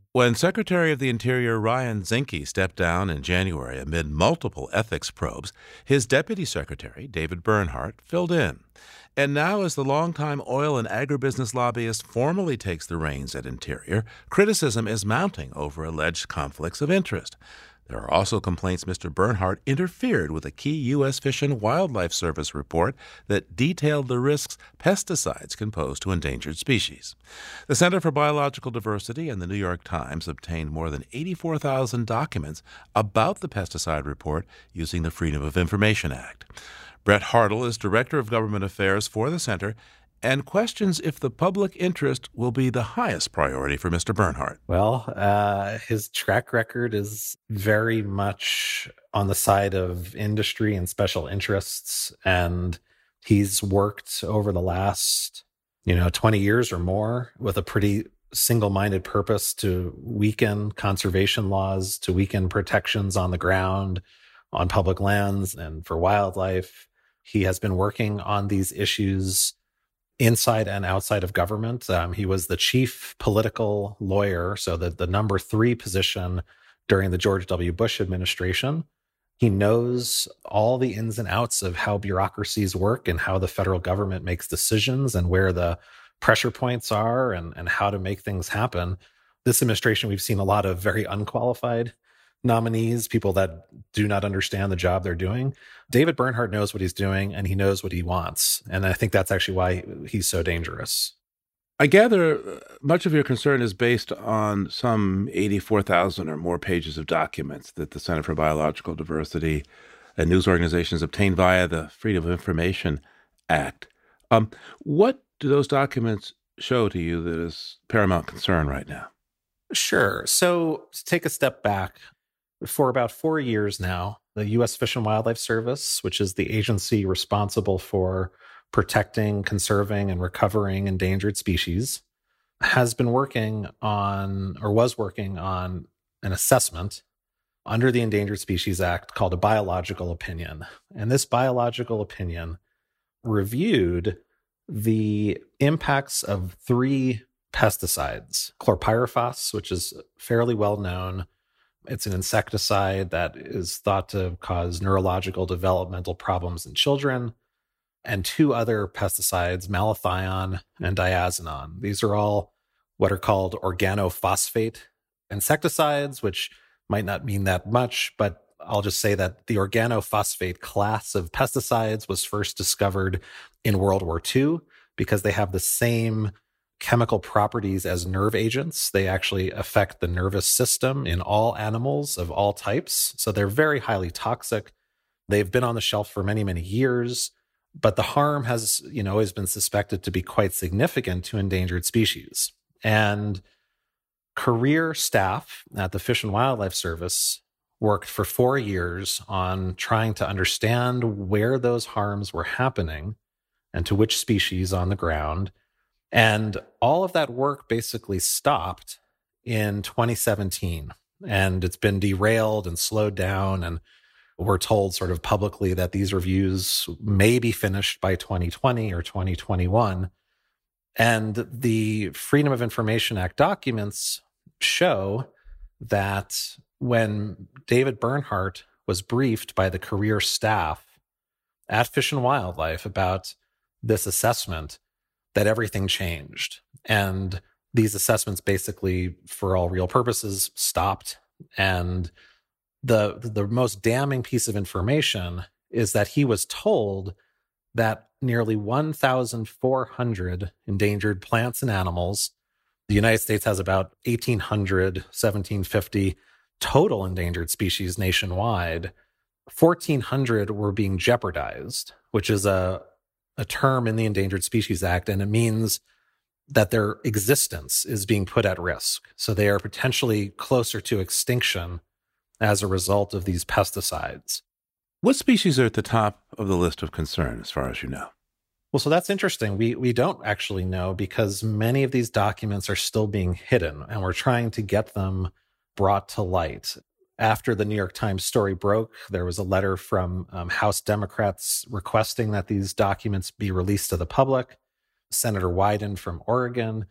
When Secretary of the Interior Ryan Zinke stepped down in January amid multiple ethics probes, his deputy secretary, David Bernhardt, filled in. And now, as the longtime oil and agribusiness lobbyist formally takes the reins at Interior, criticism is mounting over alleged conflicts of interest. There are also complaints Mr. Bernhardt interfered with a key U.S. Fish and Wildlife Service report that detailed the risks pesticides can pose to endangered species. The Center for Biological Diversity and the New York Times obtained more than 84,000 documents about the pesticide report using the Freedom of Information Act. Brett Hartle is Director of Government Affairs for the Center and questions if the public interest will be the highest priority for Mr. Bernhardt. Well, his track record is very much on the side of industry and special interests, and he's worked over the last, 20 years or more with a pretty single-minded purpose to weaken conservation laws, to weaken protections on the ground, on public lands, and for wildlife. He has been working on these issues inside and outside of government. He was the chief political lawyer, so the number 3 position during the George W. Bush administration. He knows all the ins and outs of how bureaucracies work and how the federal government makes decisions and where the pressure points are and how to make things happen. This administration, we've seen a lot of very unqualified nominees, people that do not understand the job they're doing. David Bernhardt knows what he's doing, and he knows what he wants. And I think that's actually why he's so dangerous. I gather much of your concern is based on some 84,000 or more pages of documents that the Center for Biological Diversity and news organizations obtained via the Freedom of Information Act. What do those documents show to you that is paramount concern right now? Sure. So to take a step back, for about 4 years now, the U.S. Fish and Wildlife Service, which is the agency responsible for protecting, conserving, and recovering endangered species, has been working on, or was working on, an assessment under the Endangered Species Act called a biological opinion. And this biological opinion reviewed the impacts of 3 pesticides: chlorpyrifos, which is fairly well known. It's an insecticide that is thought to cause neurological developmental problems in children, and 2 other pesticides, malathion and diazinon. These are all what are called organophosphate insecticides, which might not mean that much, but I'll just say that the organophosphate class of pesticides was first discovered in World War II because they have the same chemical properties as nerve agents. They actually affect the nervous system in all animals of all types. So they're very highly toxic. They've been on the shelf for many, many years, but the harm has, always been suspected to be quite significant to endangered species. And career staff at the Fish and Wildlife Service worked for 4 years on trying to understand where those harms were happening and to which species on the ground. And all of that work basically stopped in 2017, and it's been derailed and slowed down. And we're told sort of publicly that these reviews may be finished by 2020 or 2021. And the Freedom of Information Act documents show that when David Bernhardt was briefed by the career staff at Fish and Wildlife about this assessment, that everything changed. And these assessments basically, for all real purposes, stopped. And the most damning piece of information is that he was told that nearly 1,400 endangered plants and animals, the United States has about 1,800, 1,750 total endangered species nationwide, 1,400 were being jeopardized, which is a term in the Endangered Species Act, and it means that their existence is being put at risk. So they are potentially closer to extinction as a result of these pesticides. What species are at the top of the list of concern, as far as you know? Well, so that's interesting. We don't actually know because many of these documents are still being hidden, and we're trying to get them brought to light. After the New York Times story broke, there was a letter from House Democrats requesting that these documents be released to the public. Senator Wyden from Oregon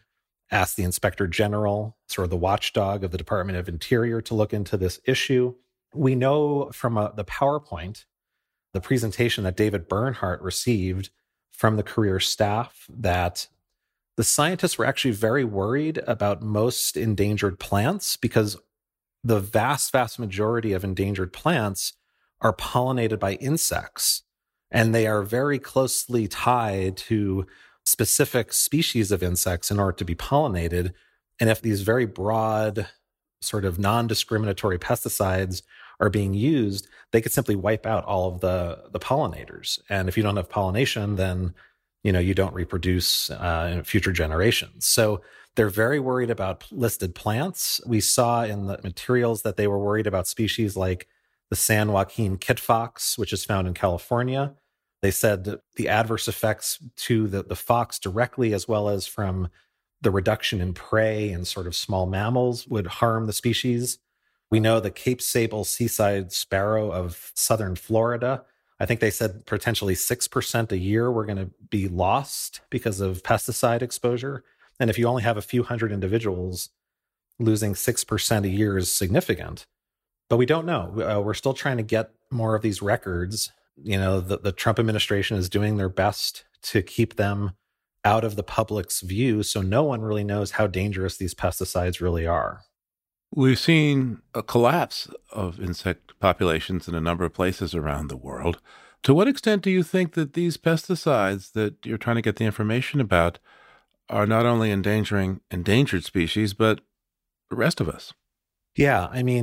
asked the Inspector General, sort of the watchdog of the Department of Interior, to look into this issue. We know from the PowerPoint, the presentation that David Bernhardt received from the career staff, that the scientists were actually very worried about most endangered plants because the vast, vast majority of endangered plants are pollinated by insects, and they are very closely tied to specific species of insects in order to be pollinated. And if these very broad, sort of non-discriminatory pesticides are being used, they could simply wipe out all of the pollinators. And if you don't have pollination, then you don't reproduce in future generations. So they're very worried about listed plants. We saw in the materials that they were worried about species like the San Joaquin kit fox, which is found in California. They said that the adverse effects to the fox directly, as well as from the reduction in prey and sort of small mammals, would harm the species. We know the Cape Sable seaside sparrow of southern Florida, I think they said potentially 6% a year were going to be lost because of pesticide exposure. And if you only have a few hundred individuals, losing 6% a year is significant. But we don't know. We're still trying to get more of these records. The Trump administration is doing their best to keep them out of the public's view, so no one really knows how dangerous these pesticides really are. We've seen a collapse of insect populations in a number of places around the world. To what extent do you think that these pesticides that you're trying to get the information about are not only endangering endangered species, but the rest of us? Yeah,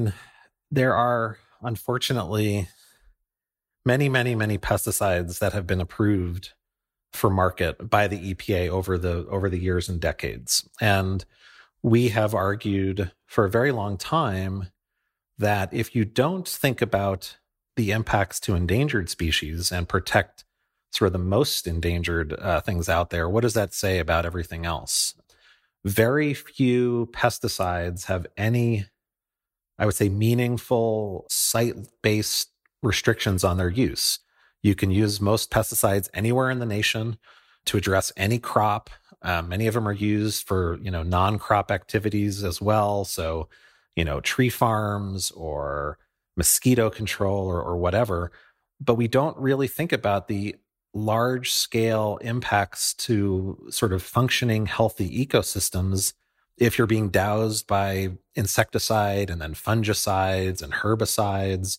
there are, unfortunately, many, many, many pesticides that have been approved for market by the EPA over the years and decades. And we have argued for a very long time that if you don't think about the impacts to endangered species and protect sort of the most endangered things out there, what does that say about everything else? Very few pesticides have any, I would say, meaningful site-based restrictions on their use. You can use most pesticides anywhere in the nation to address any crop. Many of them are used for, non-crop activities as well. So, tree farms or mosquito control or whatever. But we don't really think about the large scale impacts to sort of functioning, healthy ecosystems if you're being doused by insecticide and then fungicides and herbicides.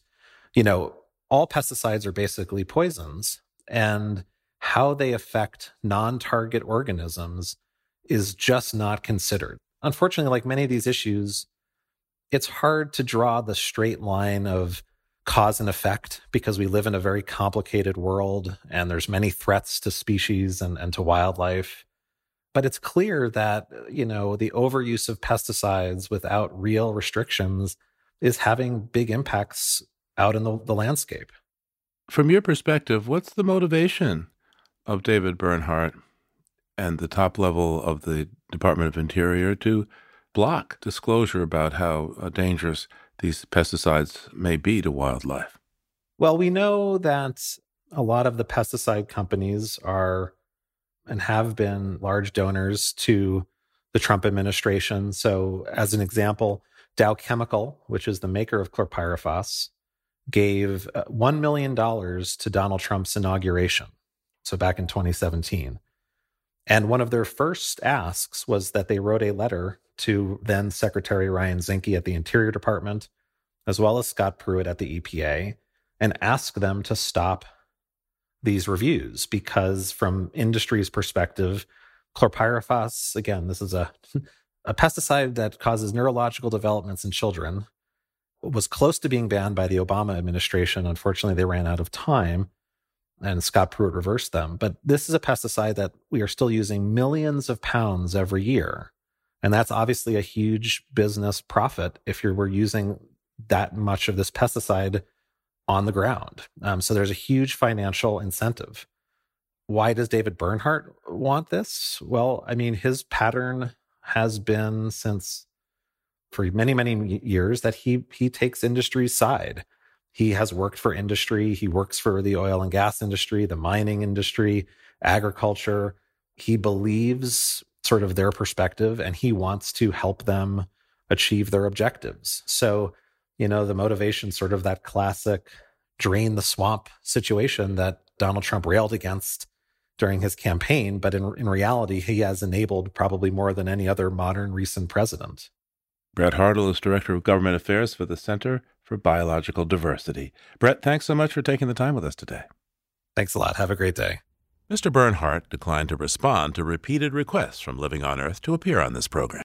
All pesticides are basically poisons, and how they affect non-target organisms is just not considered. Unfortunately, like many of these issues, it's hard to draw the straight line of cause and effect because we live in a very complicated world and there's many threats to species and to wildlife. But it's clear that, the overuse of pesticides without real restrictions is having big impacts out in the landscape. From your perspective, what's the motivation of David Bernhardt and the top level of the Department of Interior to block disclosure about how dangerous these pesticides may be to wildlife? Well, we know that a lot of the pesticide companies are and have been large donors to the Trump administration. So as an example, Dow Chemical, which is the maker of chlorpyrifos, gave $1 million to Donald Trump's inauguration. So back in 2017. And one of their first asks was that they wrote a letter to then Secretary Ryan Zinke at the Interior Department, as well as Scott Pruitt at the EPA, and ask them to stop these reviews because from industry's perspective, chlorpyrifos, again, this is a pesticide that causes neurological developments in children, was close to being banned by the Obama administration. Unfortunately, they ran out of time and Scott Pruitt reversed them. But this is a pesticide that we are still using millions of pounds every year. And that's obviously a huge business profit if we're using that much of this pesticide on the ground. So there's a huge financial incentive. Why does David Bernhardt want this? Well, his pattern has been for many, many years that he takes industry's side. He has worked for industry. He works for the oil and gas industry, the mining industry, agriculture. He believes sort of their perspective, and he wants to help them achieve their objectives. So, the motivation, sort of that classic drain the swamp situation that Donald Trump railed against during his campaign, but in reality, he has enabled probably more than any other modern recent president. Brett Hartle is Director of Government Affairs for the Center for Biological Diversity. Brett, thanks so much for taking the time with us today. Thanks a lot. Have a great day. Mr. Bernhardt declined to respond to repeated requests from Living on Earth to appear on this program.